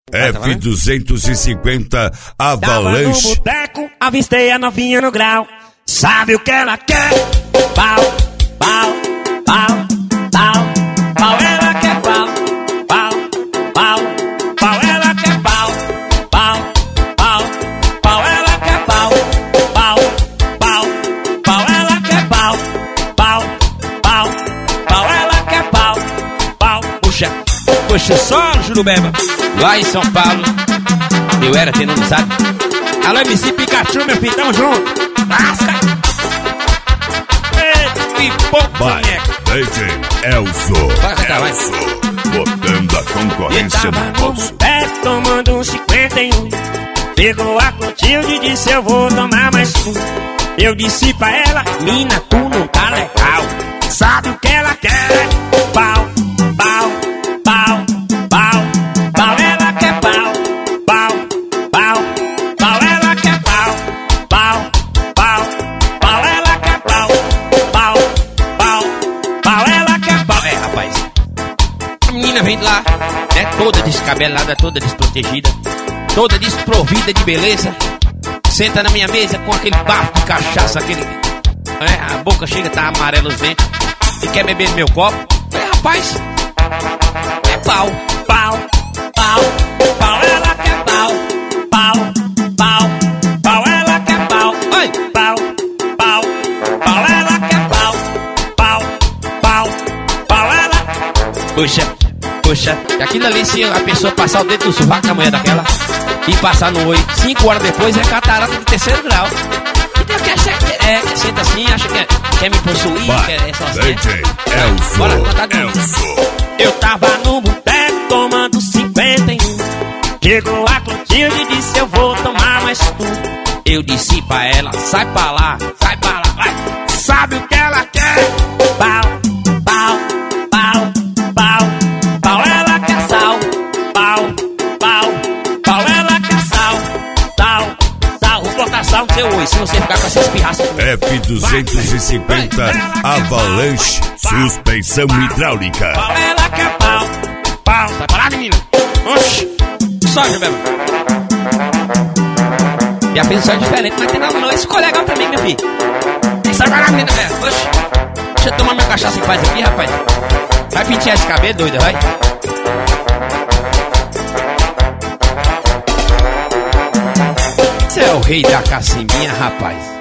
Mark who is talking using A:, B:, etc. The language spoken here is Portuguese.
A: F250 Avalanche.
B: Tava no boteco, avistei a novinha no grau. Sabe o que ela quer? Pau, pau, pau, pau, pau, ela quer pau, pau, pau, pau, ela quer pau, pau, pau, pau, ela quer pau, pau, pau, pau, ela quer pau, pau, pau, pau, ela quer pau, pau.
C: Puxa só, Jurubeba. Lá em São Paulo, eu era tendo amizade. Alô, MC Pikachu, meu filho, tamo junto. Lasca! E
A: Vai, DJ Elzo.
C: Vai cantar, vai.
A: Elzo, botando a concorrência no bolso.
B: Tomando um 51. Pegou a Clotilde e disse: eu vou tomar mais um. Eu disse pra ela: mina, tu não tá legal. Sabe o que ela quer? Pau, pau, pau, pau, pau, ela quer pau, pau, pau, pau, ela quer pau, pau, pau, pau, ela quer pau, pau, pau, pau, ela quer pau.
C: É, rapaz, a menina vem de lá, né, toda descabelada, toda desprotegida, toda desprovida de beleza. Senta na minha mesa com aquele bafo de cachaça, aquele... a boca chega a tá amarela os dentes. E quer beber no meu copo? Rapaz, é pau,
B: pau, pau, pau, ela quer pau, pau, pau, pau, ela quer pau,
C: oi,
B: pau, pau, pau, ela quer pau, pau, pau, pau, ela...
C: Puxa, aquilo ali, se a pessoa passar o dedo no sovaco da mulher daquela e passar no olho 5 horas depois, é catarata de 3º grau. Então quer senta assim, acha que quer me possuir, quer só assim.
A: DJ Elzo.
C: Bora, contar de novo.
B: Eu tava no boteco tomando 51. Chegou a Clotilde e disse: eu vou tomar mais um.
C: Eu disse pra ela: sai pra lá, vai.
B: Sabe o que ela quer? Pau, pau, pau, pau, pau, ela quer sal, pau, pau, pau, ela quer sal, sal, sal. Vou botar sal no seu olho se você ficar com essa espirraça.
A: F250 Avalanche, suspensão hidráulica.
B: Pau, ela quer pau, pau.
C: Sai pra lá, menina. Oxi, só, Jubeba. E a pensão é diferente, mas tem não. Esse ficou legal também, meu filho. Sai pra lá, menina, velho. Oxi, deixa eu tomar minha cachaça em paz aqui, rapaz. Vai pentear esse cabelo, doida, vai. Você é o rei da cacimbinha, rapaz.